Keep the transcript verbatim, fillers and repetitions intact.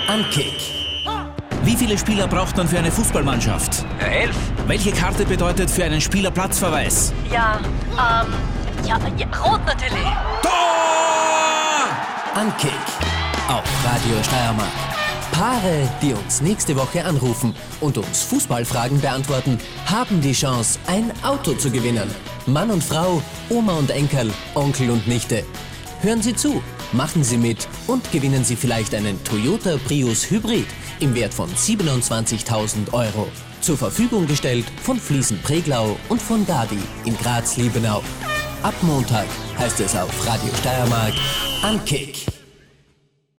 Ankick. Wie viele Spieler braucht man für eine Fußballmannschaft? Ja, elf. Welche Karte bedeutet für einen Spieler Platzverweis? Ja, ähm, ja, ja, rot natürlich. Tor! Ankick auf Radio Steiermark. Paare, die uns nächste Woche anrufen und uns Fußballfragen beantworten, haben die Chance, ein Auto zu gewinnen. Mann und Frau, Oma und Enkel, Onkel und Nichte. Hören Sie zu, machen Sie mit und gewinnen Sie vielleicht einen Toyota Prius Hybrid im Wert von siebenundzwanzigtausend Euro. Zur Verfügung gestellt von Fliesen-Preglau und von Gadi in Graz-Liebenau. Ab Montag heißt es auf Radio Steiermark Ankick.